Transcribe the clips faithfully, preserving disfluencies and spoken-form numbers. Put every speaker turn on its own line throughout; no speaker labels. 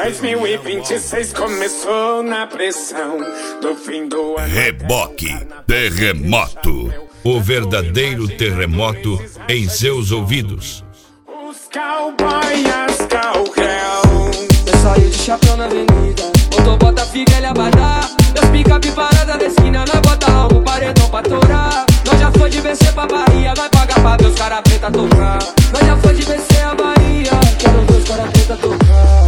dois mil e vinte e seis começou na pressão do fim do ano.
Reboque Terremoto, o verdadeiro terremoto em seus ouvidos.
Os cowboy, as cowgirl.
Eu saí de chapéu na avenida, botou bota, figa, ele abadá. Meus pica-pe parada da esquina, nós bota algo, paredão pra torar. Nós já foi de B C pra Bahia, nós paga pra ver os cara preta tocar. Nós já foi de B C a Bahia, quero ver os cara preta tocar.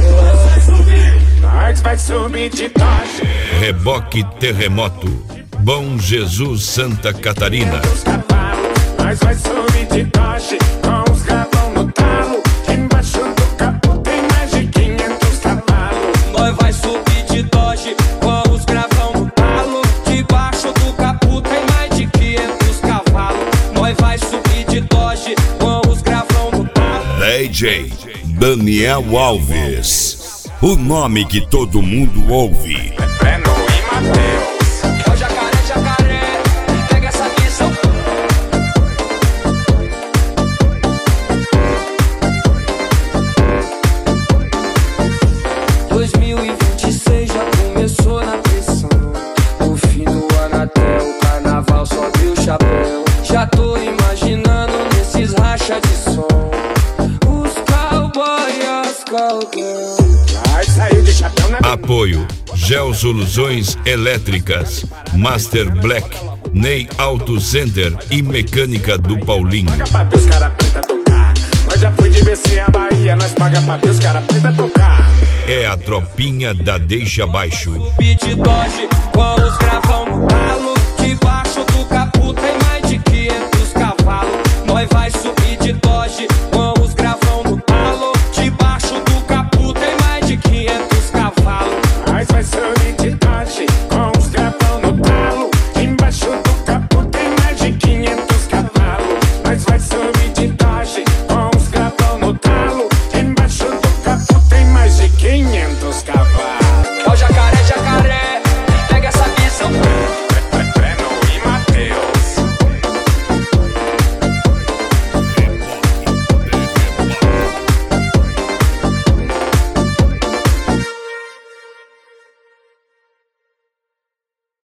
Nós vai subir de toche.
Reboque Terremoto, Bom Jesus, Santa Catarina.
Nós vai subir de toche, com os gravão no talo. Embaixo do capô tem mais de quinhentos cavalos.
Nós vai subir de Dodge, com os gravão no talo. Debaixo do capô tem mais de quinhentos cavalos. Nós vai subir de Dodge, com os gravão no talo.
D J Daniel Alves, o nome que todo mundo ouve.
Breno e Mateus.
Ó jacaré, jacaré, pega essa visão. dois mil e vinte e seis já começou na pressão. O fim do ano até o carnaval sobe o chapéu. Já tô imaginando nesses racha de som os cowboy, as cowgirl.
Nós saiu de chapéu na
Apoio Gel Soluções Elétricas, Master Black, Ney Auto Center e Mecânica do Paulinho.
paga pra ver os cara preta tocar. Nós já foi de B C a Bahia, nós paga pra ver os cara preta tocar.
É a tropinha da Deixa Baixo.
Beat Dodge, com os gravão no talo.